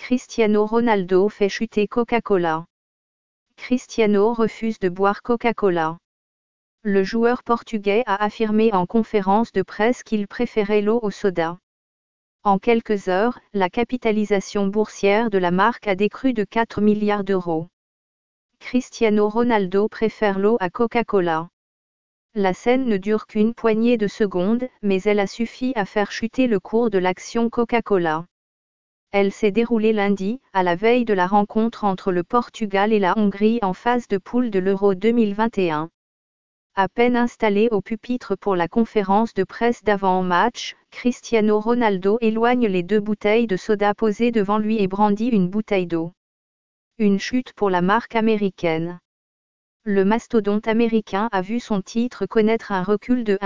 Cristiano Ronaldo fait chuter Coca-Cola. Cristiano refuse de boire Coca-Cola. Le joueur portugais a affirmé en conférence de presse qu'il préférait l'eau au soda. En quelques heures, la capitalisation boursière de la marque a décru de 4 milliards d'euros. Cristiano Ronaldo préfère l'eau à Coca-Cola. La scène ne dure qu'une poignée de secondes, mais elle a suffi à faire chuter le cours de l'action Coca-Cola. Elle s'est déroulée lundi, à la veille de la rencontre entre le Portugal et la Hongrie en phase de poule de l'Euro 2021. À peine installé au pupitre pour la conférence de presse d'avant-match, Cristiano Ronaldo éloigne les 2 bouteilles de soda posées devant lui et brandit une bouteille d'eau. Une chute pour la marque américaine. Le mastodonte américain a vu son titre connaître un recul de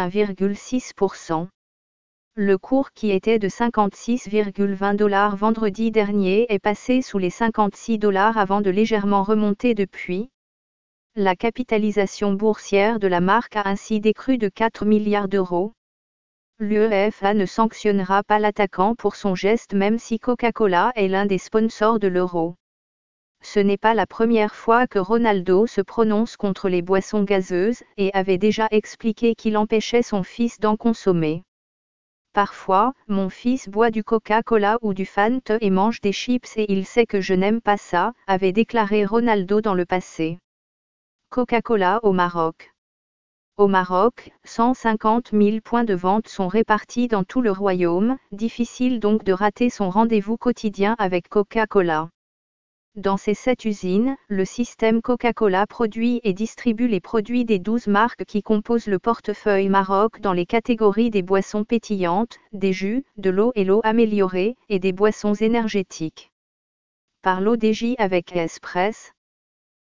1,6%. Le cours qui était de 56,20 $ vendredi dernier est passé sous les 56 $ avant de légèrement remonter depuis. La capitalisation boursière de la marque a ainsi décru de 4 milliards d'euros. L'UEFA ne sanctionnera pas l'attaquant pour son geste même si Coca-Cola est l'un des sponsors de l'Euro. Ce n'est pas la première fois que Ronaldo se prononce contre les boissons gazeuses et avait déjà expliqué qu'il empêchait son fils d'en consommer. Parfois, mon fils boit du Coca-Cola ou du Fanta et mange des chips et il sait que je n'aime pas ça, avait déclaré Ronaldo dans le passé. Coca-Cola au Maroc. Au Maroc, 150 000 points de vente sont répartis dans tout le royaume, difficile donc de rater son rendez-vous quotidien avec Coca-Cola. Dans ces 7 usines, le système Coca-Cola produit et distribue les produits des 12 marques qui composent le portefeuille Maroc dans les catégories des boissons pétillantes, des jus, de l'eau et l'eau améliorée, et des boissons énergétiques. Par l'ODJ avec Express.